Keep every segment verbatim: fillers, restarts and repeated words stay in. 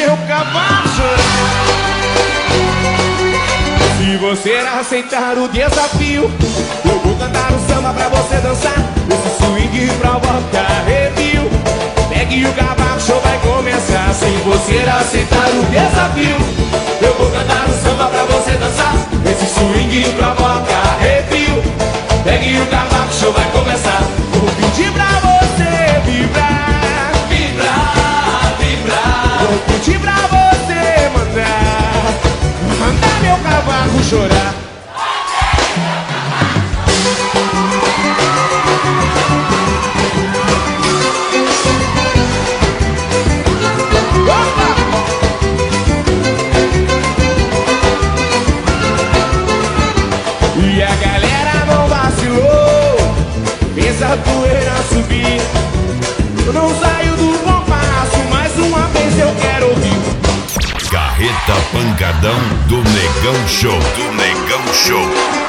meu cavalo chorar. Se você aceitar o desafio, eu vou cantar um samba pra você dançar. Esse swing provoca arrepio. Pegue o cavaco, show vai começar. Se você aceitar o desafio, eu vou cantar um samba pra você dançar. Esse swing provoca arrepio. Pegue o cavaco, show vai começar. Vou pedir pra você vibrar, vibrar, vibrar. Vou pedir pra você mandar, mandar meu cavaco chorar. Opa! E a galera não vacilou, fez a poeira subir. Eu não saio do compasso, mais uma vez eu quero ouvir. Carreta Pancadão do Negão Show, do Negão Show.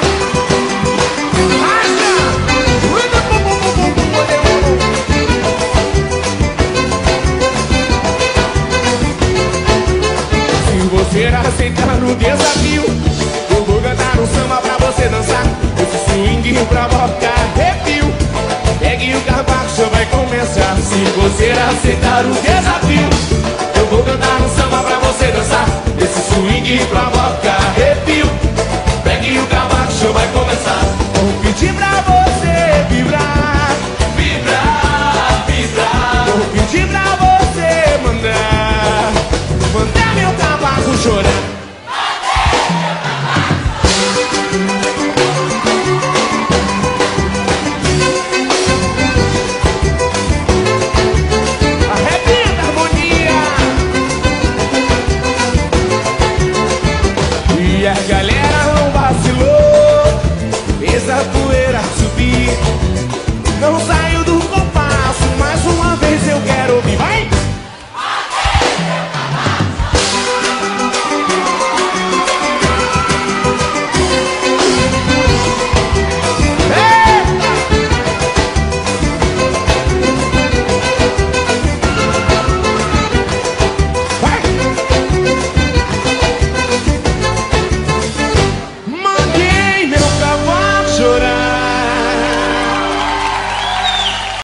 Se você aceitar o desafio, eu vou cantar um samba pra você dançar. Esse swing provoca arrepio. Pegue o cavaco, show vai começar. Se você aceitar o desafio, eu vou cantar um samba pra você dançar. Esse swing provoca arrepio. Pegue o cavaco, show vai começar. Vou pedir pra você vibrar, vibrar, vibrar. Vou pedir pra você mandar, mandar meu cavaco chorar. E a galera não vacilou, fez a poeira subir. Não sai